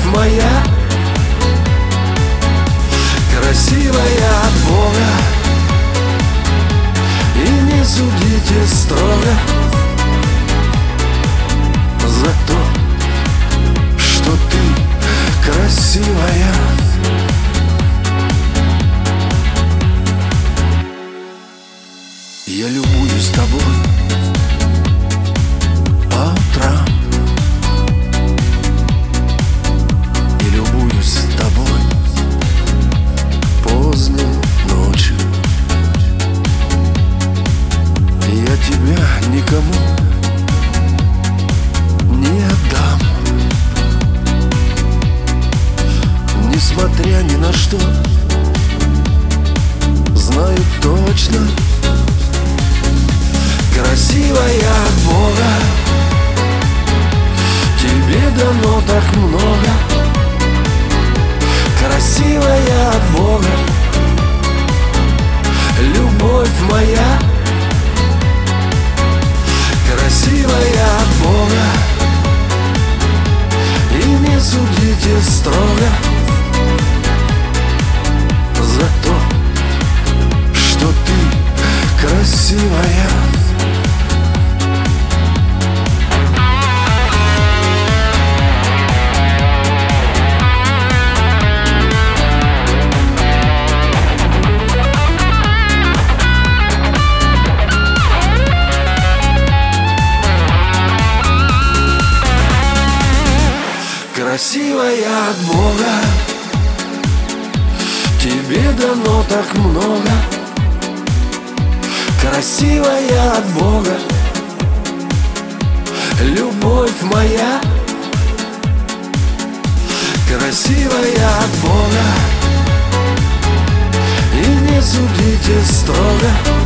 моя, красивая от Бога. И не судите строго за то, что ты красивая. Я любуюсь тобой по утрам и любуюсь тобой поздней ночью. Я тебя никому не отдам, несмотря ни на что. Знаю точно, красивая от Бога, тебе дано так много. Красивая от Бога, любовь моя, красивая от Бога. И не судите строго за то, что ты красивая. Красивая от Бога, тебе дано так много. Красивая от Бога, любовь моя, красивая от Бога. И не судите строго